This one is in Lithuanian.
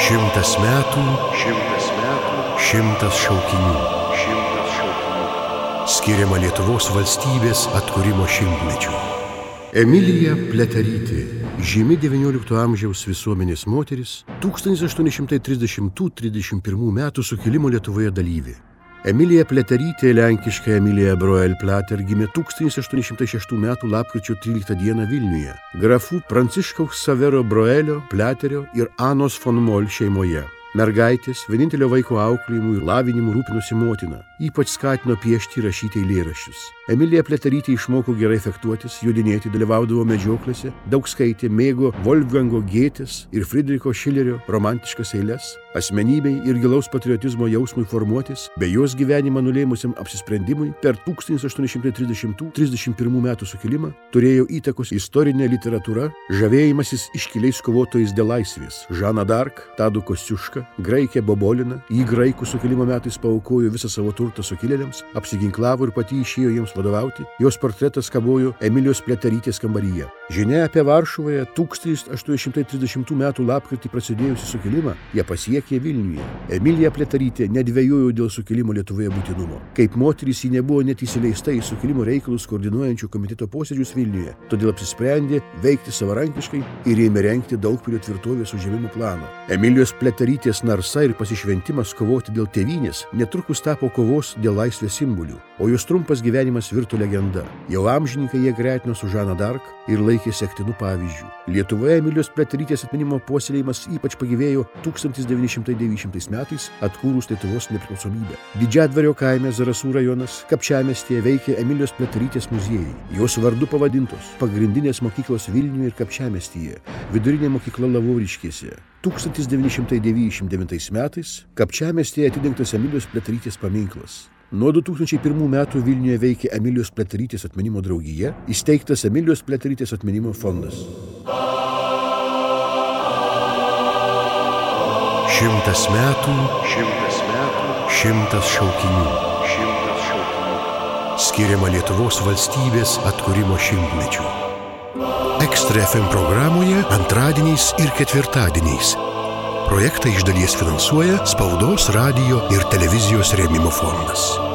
100 metų, 100 šaukinių. Skiriama Lietuvos valstybės atkūrimo 100-mečiui. Emilija Pliaterytė, žymi XIX amžiaus visuomenės moteris, 1830–31 metų sukilimo Lietuvoje dalyvė. Emilija Pliaterytė, lenkiškai Emilija Broel-Plater, gimė 1806 metų lapkričio 13 dieną Vilniuje, grafų Pranciškaus Savero Broelio, Pliaterio ir Anos von Mol šeimoje. Mergaitės, vienintelio vaiko auklėjimu ir lavinimu rūpinosi motina, ypač skatino piešti ir rašyti eilėraščius. Emilija Pliaterytė išmoko gerai fechtuotis, jodinėti, dalyvaudavo medžioklėse, daug skaitė, mėgo Wolfgango Gėtės ir Friedricho Šilerio romantiškas eiles. Asmenybei ir gilaus patriotizmo jausmui formuotis, bei jos gyvenimą nulėmusiam apsisprendimui per 1830–31 metų sukilimą turėjo įtakos istorinė literatūra, žavėjimasis iškiliais kovotojais dėl laisvės. Žana d'Arc, Tadu Kosciuška, Graikė Bobolina, į graikų sukilimo metais paaukojo visą savo turtą sukilėliams, apsiginklavo ir pati išėjo jiems vadovauti. Jos portretas kabojo Emilijos Pliaterytės kambaryje. Žinia apie Varšuvoje 1830 metų lapkritį prasidėjusį sukilimą ją pasiekė Vilniuje. Emilija Pliaterytė nedvejojo dėl sukilimo Lietuvoje būtinumo. Kaip moteris ji nebuvo net įsileista į sukilimo reikalus koordinuojančių komiteto posėdžius Vilniuje, todėl apsisprendė veikti savarankiškai ir ėmė rengti Daugpilio tvirtovės užėmimo planą. Emilijos Pliaterytės narsa ir pasišventimas kovoti dėl tėvynės netrukus tapo kovos dėl laisvės simbolių, o jos trumpas gyvenimas virto legenda. Jau amžininkai jie gretino su Žana d'Arc ir laikė sektinų pavyzdžių. Lietuvoje Emilijos Pliaterytės atminimo puoselėjimas ypač pagyvėjo 1990 metais atkūrus Lietuvos nepriklausomybę. Didžiadvario kaime Zarasų rajonas Kapčiamiestyje veikė Emilijos Pliaterytės muziejai. Jos vardu pavadintos pagrindinės mokyklos Vilniuje ir Kapčiamiestyje, vidurinė mokykla Lavoriškėse. 1999 metais Kapčiamiestyje atidengtas Emilijos Pliaterytės paminklas. Nuo 2001 metų Vilniuje veikė Emilijos Pliaterytės atminimo draugija, įsteigtas Emilijos Pliaterytės atminimo fondas. 100 metų, 100 šaukinių. Skiriama Lietuvos valstybės atkūrimo 100-mečiui. Ekstra FM programoje antradieniais ir ketvirtadieniais. Projektą iš dalies finansuoja Spaudos, radijo ir televizijos rėmimo fondas.